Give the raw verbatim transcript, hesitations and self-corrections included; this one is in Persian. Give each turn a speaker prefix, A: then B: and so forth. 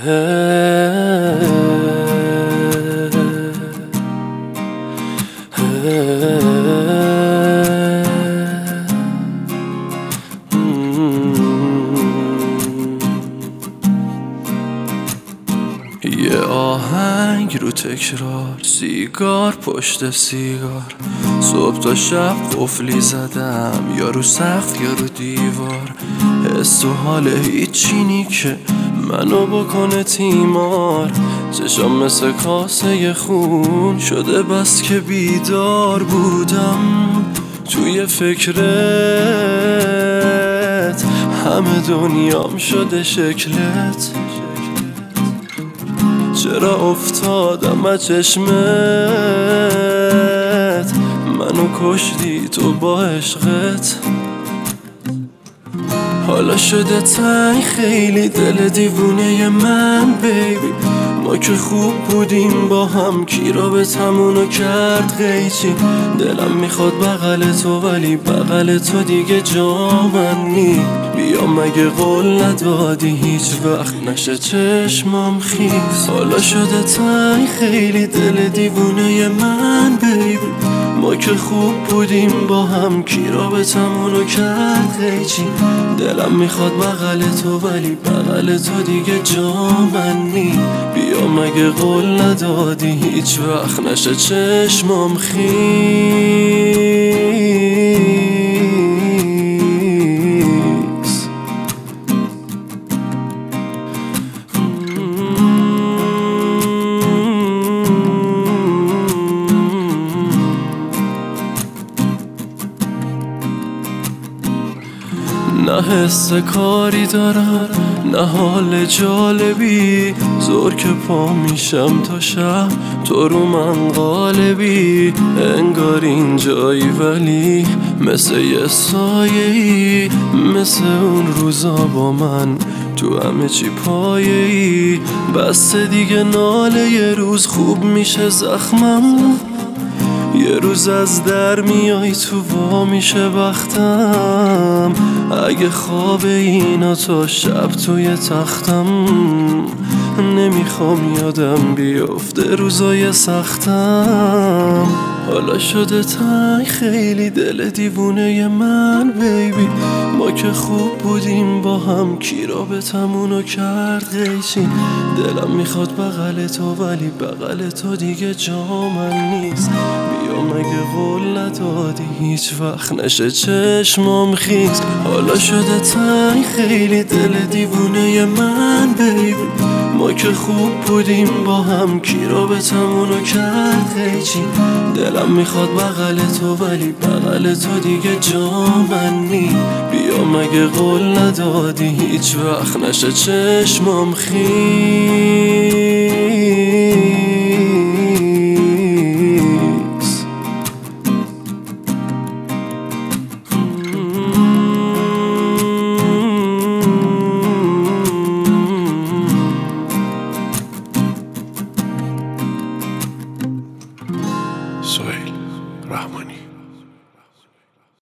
A: یه آهنگ رو تکرار، سیگار پشت سیگار، صبح تا شب قفلی زدم، یا رو سقف یا رو دیوار. حس و حال هیچینی که منو بکنه تیمار. چشم مثل کاسه خون شده بس که بیدار بودم. توی فکرت همه دنیام شده شکلت. چرا افتادم از چشمت؟ منو کشتی تو با عشقت. حالا شده تنگ خیلی دل دیوونه من بیبی. ما که خوب بودیم با هم، کی را به تمونو کرد قیچی. دلم میخواد بغل تو ولی بغل تو دیگه جا من نی. بیا مگه قول ندادی هیچ وقت نشه چشمام خیس. حالا شده تنگ خیلی دل دیوونه من بیبی. ما که خوب بودیم با هم، کی را به تمونو کرد قیچی. دلم میخواد بغل تو ولی بغل تو دیگه جا من نی. بیا مگه قول ندادی هیچ وقت نشه چشمام خیس. نه حس کاری دارم نه حال جالبی. زور که پا میشم تا شب تو رو من غالبی. انگار اینجایی ولی مثل یه سایه‌ای. مثل اون روزا با من تو همه چی پایه‌ای. بس دیگه ناله یه روز خوب میشه زخمم. یه روز از در میای تو وا میشه بختم. اگه خواب اینا تا شب توی تختم. نمیخوام یادم بیفته روزای سختم. حالا شده تنگ خیلی دل دیوونه من بیبی. ما که خوب بودیم با هم، کی را به تمونو کرد قیچی. دلم میخواد بغل تو ولی بغل تو دیگه جا من نیست. بیا مگه قول ندادی هیچ وقت نشه چشمام خیس. حالا شده تنگ خیلی دل دیوونه من بیبی. ما که خوب بودیم با هم، کی را به تمونو کرد قیچی. دلم میخواد بغل تو ولی بغل تو دیگه جا من نی. بیا مگه قول ندادی هیچ وقت نشه چشمام خیس.